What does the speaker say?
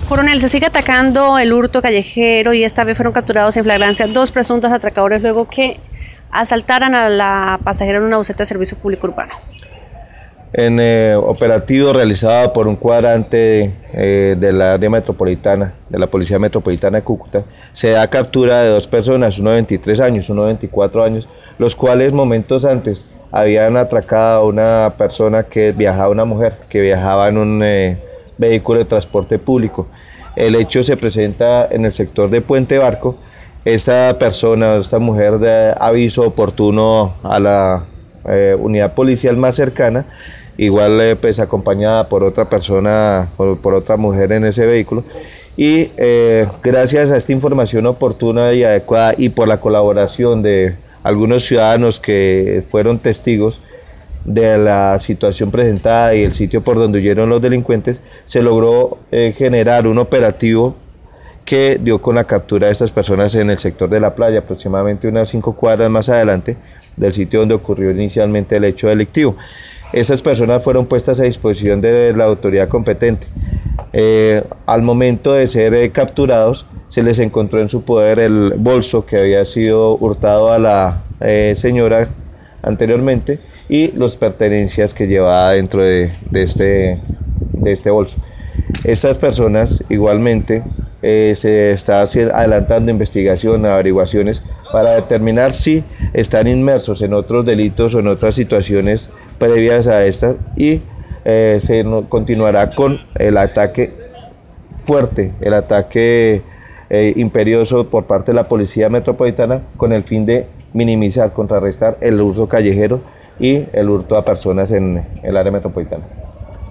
Coronel, se sigue atacando el hurto callejero y esta vez fueron capturados en flagrancia dos presuntos atracadores luego que asaltaran a la pasajera en una buseta de servicio público urbano. En operativo realizado por un cuadrante de la área metropolitana, de la Policía Metropolitana de Cúcuta, se da captura de dos personas, uno de 23 años, uno de 24 años, los cuales momentos antes habían atracado a una persona una mujer que viajaba en un vehículo de transporte público. El hecho se presenta en el sector de Puente Barco. Esta mujer de aviso oportuno a la unidad policial más cercana, igual pues acompañada por otra persona, por otra mujer en ese vehículo, y gracias a esta información oportuna y adecuada y por la colaboración de algunos ciudadanos que fueron testigos de la situación presentada y el sitio por donde huyeron los delincuentes, se logró generar un operativo que dio con la captura de estas personas en el sector de la playa, aproximadamente unas 5 cuadras más adelante del sitio donde ocurrió inicialmente el hecho delictivo. Estas personas fueron puestas a disposición de la autoridad competente. Al momento de ser capturados, se les encontró en su poder el bolso que había sido hurtado a la señora anteriormente y las pertenencias que llevaba dentro de este bolso. Estas personas igualmente se está adelantando investigación, averiguaciones para determinar si están inmersos en otros delitos o en otras situaciones previas a estas, y continuará con el ataque fuerte, el ataque imperioso por parte de la Policía Metropolitana con el fin de minimizar, contrarrestar el hurto callejero y el hurto a personas en el área metropolitana.